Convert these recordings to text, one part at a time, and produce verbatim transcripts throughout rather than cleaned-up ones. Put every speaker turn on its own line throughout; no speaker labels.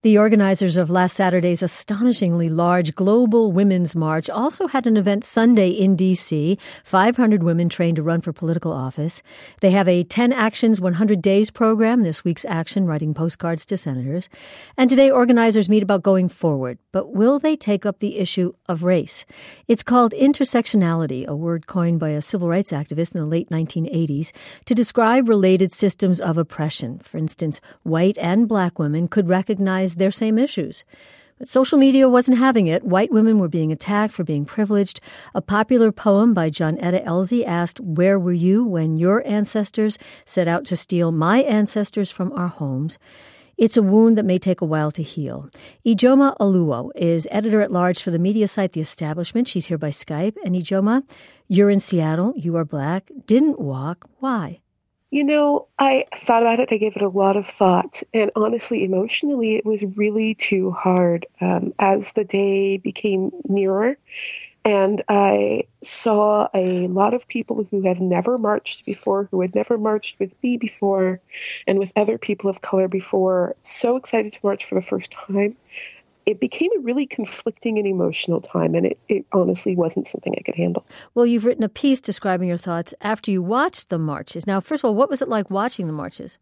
The organizers of last Saturday's astonishingly large global women's march also had an event Sunday in D C five hundred women trained to run for political office. They have a ten Actions, one hundred Days program, this week's action, writing postcards to senators. And today organizers meet about going forward. But will they take up the issue of race? It's called intersectionality, a word coined by a civil rights activist in the late nineteen eighties to describe related systems of oppression. For instance, white and black women could recognize their same issues. But social media wasn't having it. White women were being attacked for being privileged. A popular poem by Johnetta Elzie asked, "Where were you when your ancestors set out to steal my ancestors from our homes?" It's a wound that may take a while to heal. Ijeoma Oluo is editor-at-large for the media site The Establishment. She's here by Skype. And Ijeoma, you're in Seattle. You are black. Didn't walk. Why?
You know, I thought about it. I gave it a lot of thought. And honestly, emotionally, it was really too hard um, as the day became nearer. And I saw a lot of people who had never marched before, who had never marched with me before, and with other people of color before, so excited to march for the first time. It became a really conflicting and emotional time, and it, it honestly wasn't something I could handle.
Well, you've written a piece describing your thoughts after you watched the marches. Now, first of all, what was it like watching the marches?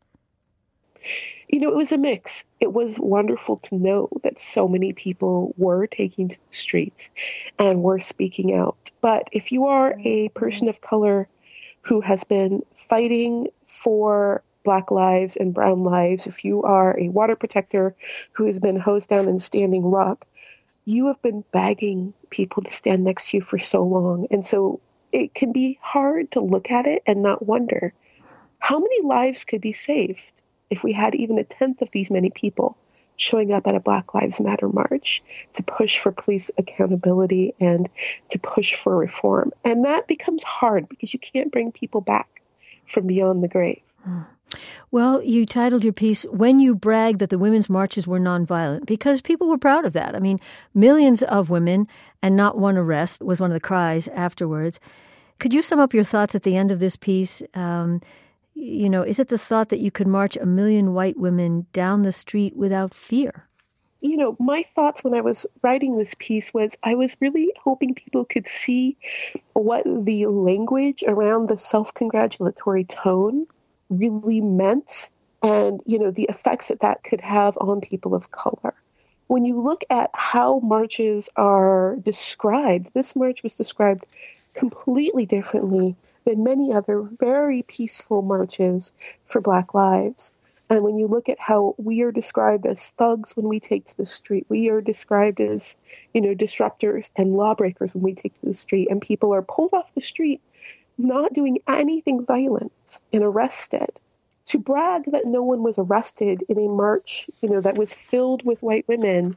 You know, it was a mix. It was wonderful to know that so many people were taking to the streets and were speaking out. But if you are a person of color who has been fighting for Black lives and brown lives, if you are a water protector who has been hosed down in Standing Rock, you have been begging people to stand next to you for so long. And so it can be hard to look at it and not wonder how many lives could be saved if we had even a tenth of these many people showing up at a Black Lives Matter march to push for police accountability and to push for reform. And that becomes hard because you can't bring people back from beyond the grave.
Hmm. Well, you titled your piece, "When You Brag That the Women's Marches Were Nonviolent," because people were proud of that. I mean, millions of women and not one arrest was one of the cries afterwards. Could you sum up your thoughts at the end of this piece? Um, you know, is it the thought that you could march a million white women down the street without fear?
You know, my thoughts when I was writing this piece was I was really hoping people could see what the language around the self-congratulatory tone really meant and, you know, the effects that that could have on people of color. When you look at how marches are described, this march was described completely differently than many other very peaceful marches for Black lives. And when you look at how we are described as thugs when we take to the street, we are described as, you know, disruptors and lawbreakers when we take to the street, and people are pulled off the street not doing anything violent and arrested. To brag that no one was arrested in a march, you know, that was filled with white women,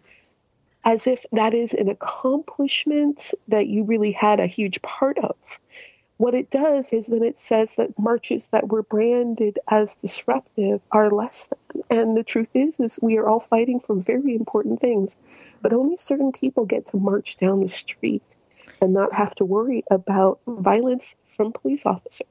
as if that is an accomplishment that you really had a huge part of. What it does is then it says that marches that were branded as disruptive are less than. And the truth is, is we are all fighting for very important things, but only certain people get to march down the street and not have to worry about violence from police officers.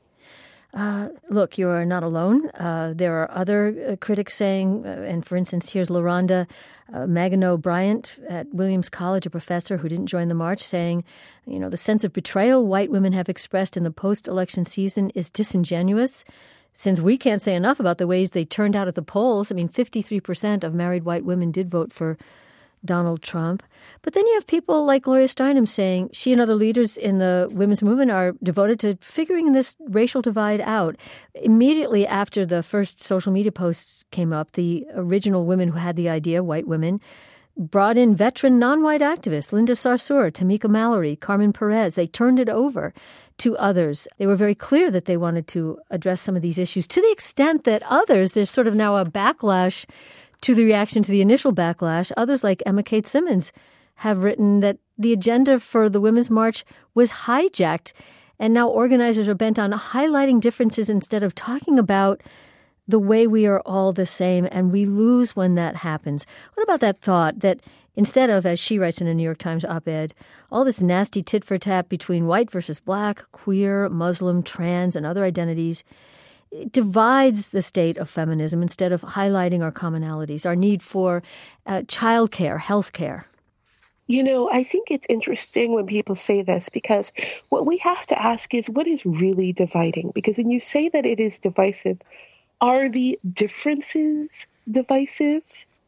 Uh, look, you are not alone. Uh, there are other uh, critics saying, uh, and for instance, here's LaRonda uh, Magano Bryant at Williams College, a professor who didn't join the march, saying, you know, the sense of betrayal white women have expressed in the post-election season is disingenuous, since we can't say enough about the ways they turned out at the polls. I mean, fifty-three percent of married white women did vote for Donald Trump. But then you have people like Gloria Steinem saying she and other leaders in the women's movement are devoted to figuring this racial divide out. Immediately after the first social media posts came up, the original women who had the idea, white women, brought in veteran non-white activists, Linda Sarsour, Tamika Mallory, Carmen Perez. They turned it over to others. They were very clear that they wanted to address some of these issues to the extent that others, there's sort of now a backlash to the reaction to the initial backlash. Others like Emma Kate Simmons have written that the agenda for the Women's March was hijacked, and now organizers are bent on highlighting differences instead of talking about the way we are all the same, and we lose when that happens. What about that thought that instead of, as she writes in a New York Times op-ed, all this nasty tit-for-tat between white versus black, queer, Muslim, trans, and other identities, divides the state of feminism instead of highlighting our commonalities, our need for uh, childcare, health care?
You know, I think it's interesting when people say this, because what we have to ask is, what is really dividing? Because when you say that it is divisive, are the differences divisive,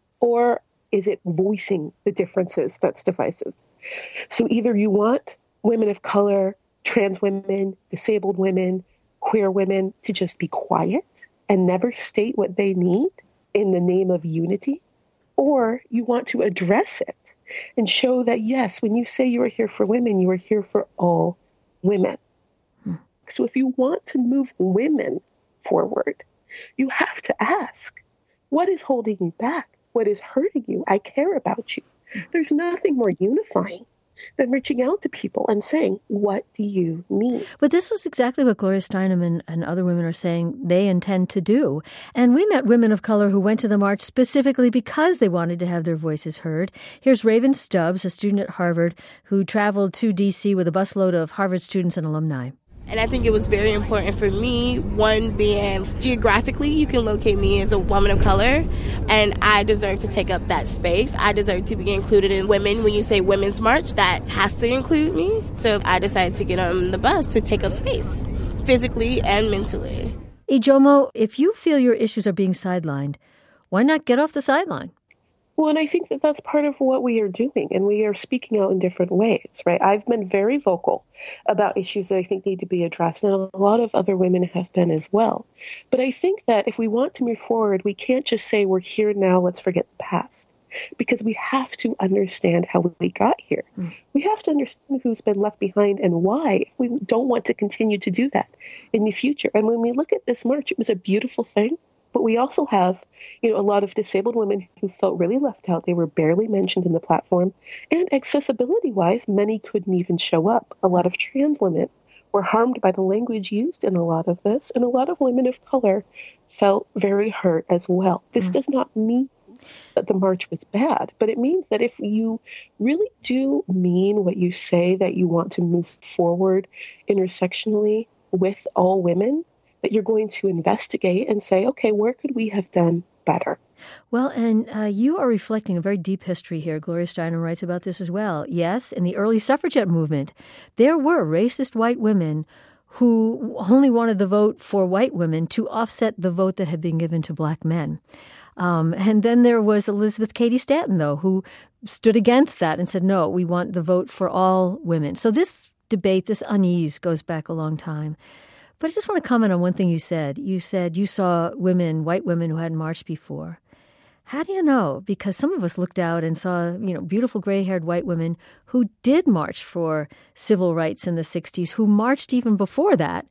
or is it voicing the differences that's divisive? So either you want women of color, trans women, disabled women, queer women to just be quiet and never state what they need in the name of unity, or you want to address it and show that, yes, when you say you are here for women, you are here for all women. Hmm. So if you want to move women forward, you have to ask, what is holding you back? What is hurting you? I care about you. There's nothing more unifying than reaching out to people and saying, what do you need?
But this is exactly what Gloria Steinem and, and other women are saying they intend to do. And we met women of color who went to the march specifically because they wanted to have their voices heard. Here's Raven Stubbs, a student at Harvard, who traveled to D C with a busload of Harvard students and alumni.
And I think it was very important for me, one being geographically, you can locate me as a woman of color, and I deserve to take up that space. I deserve to be included in women. When you say Women's March, that has to include me. So I decided to get on the bus to take up space, physically and mentally.
Ijeoma, if you feel your issues are being sidelined, why not get off the sideline?
Well, and I think that that's part of what we are doing, and we are speaking out in different ways, right? I've been very vocal about issues that I think need to be addressed, and a lot of other women have been as well. But I think that if we want to move forward, we can't just say we're here now, let's forget the past, because we have to understand how we got here. Mm. We have to understand who's been left behind and why, if we don't want to continue to do that in the future. And when we look at this march, it was a beautiful thing. But we also have, you know, a lot of disabled women who felt really left out. They were barely mentioned in the platform. And accessibility-wise, many couldn't even show up. A lot of trans women were harmed by the language used in a lot of this. And a lot of women of color felt very hurt as well. This mm. does not mean that the march was bad, but it means that if you really do mean what you say, that you want to move forward intersectionally with all women, that you're going to investigate and say, okay, where could we have done better?
Well, and uh, you are reflecting a very deep history here. Gloria Steinem writes about this as well. Yes, in the early suffragette movement, there were racist white women who only wanted the vote for white women to offset the vote that had been given to black men. Um, and then there was Elizabeth Cady Stanton, though, who stood against that and said, no, we want the vote for all women. So this debate, this unease goes back a long time. But I just want to comment on one thing you said. You said you saw women, white women who hadn't marched before. How do you know? Because some of us looked out and saw, you know, beautiful gray-haired white women who did march for civil rights in the sixties, who marched even before that.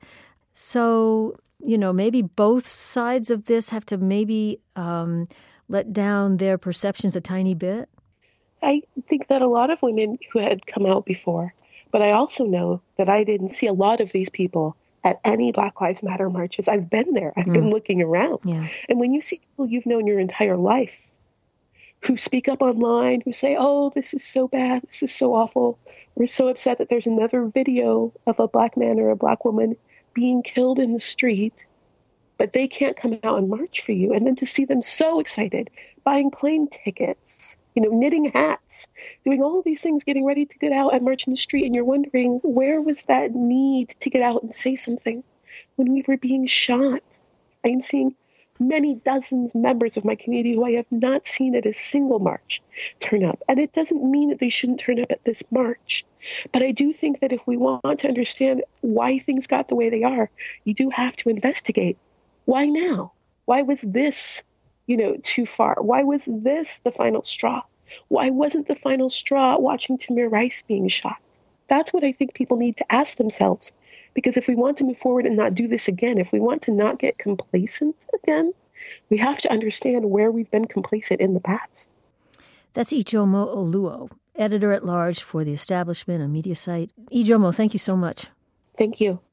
So, you know, maybe both sides of this have to maybe um, let down their perceptions a tiny bit.
I think that a lot of women who had come out before, but I also know that I didn't see a lot of these people at any Black Lives Matter marches. I've been there. I've mm. been looking around. Yeah. And when you see people you've known your entire life who speak up online, who say, oh, this is so bad, this is so awful, we're so upset that there's another video of a black man or a black woman being killed in the street, but they can't come out and march for you. And then to see them so excited, buying plane tickets, you know, knitting hats, doing all of these things, getting ready to get out and march in the street. And you're wondering, where was that need to get out and say something when we were being shot? I am seeing many dozens members of my community who I have not seen at a single march turn up. And it doesn't mean that they shouldn't turn up at this march. But I do think that if we want to understand why things got the way they are, you do have to investigate. Why now? Why was this you know, too far? Why was this the final straw? Why wasn't the final straw watching Tamir Rice being shot? That's what I think people need to ask themselves. Because if we want to move forward and not do this again, if we want to not get complacent again, we have to understand where we've been complacent in the past.
That's Ijeoma Oluo, editor-at-large for The Establishment, a media site. Ijeoma, thank you so much.
Thank you.